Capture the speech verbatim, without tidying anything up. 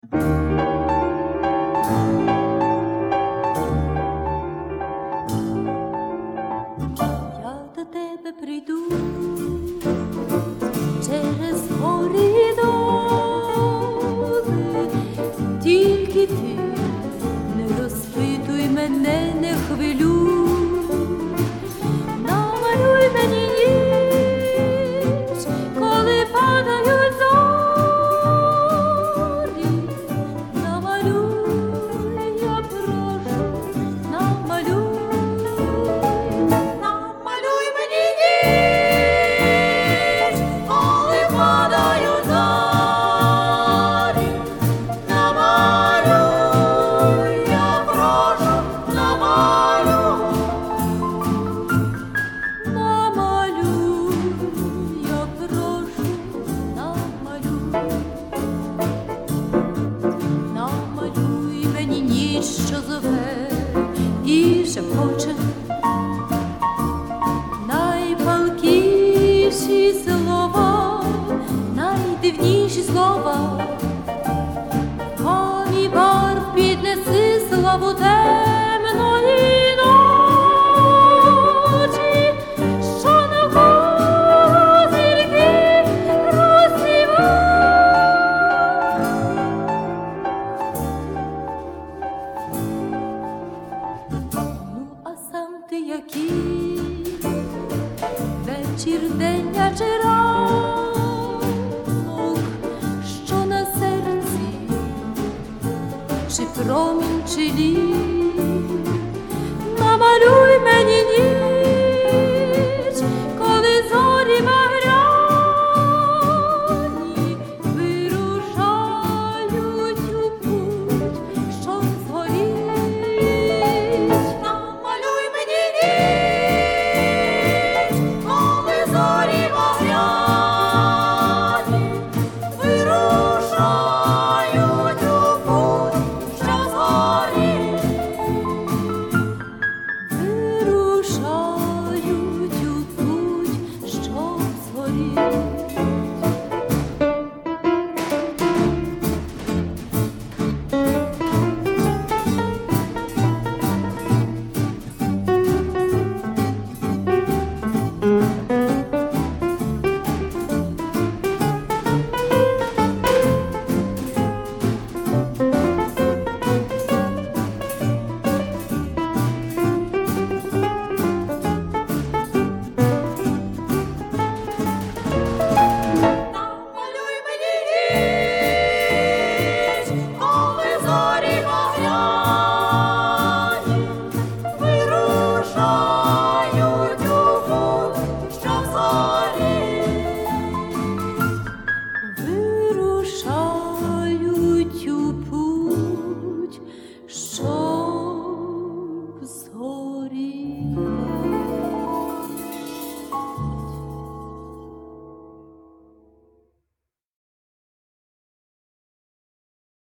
Я до тебе прийду через гори й доли, тільки ти не розпитуй мене, не хвилюй, намалюй мені ніч, коли падають зорі, намалюй, я прошу, намалюй. Що зове і шепоче найпалкіші слова, найдивніші слова, мої барв піднеси славу темної ночі, що навколо зірки розсіває. Ти який вечір, день, а чи ранок, що на серці, чи промінь, чи лід, намалюй мені ніч.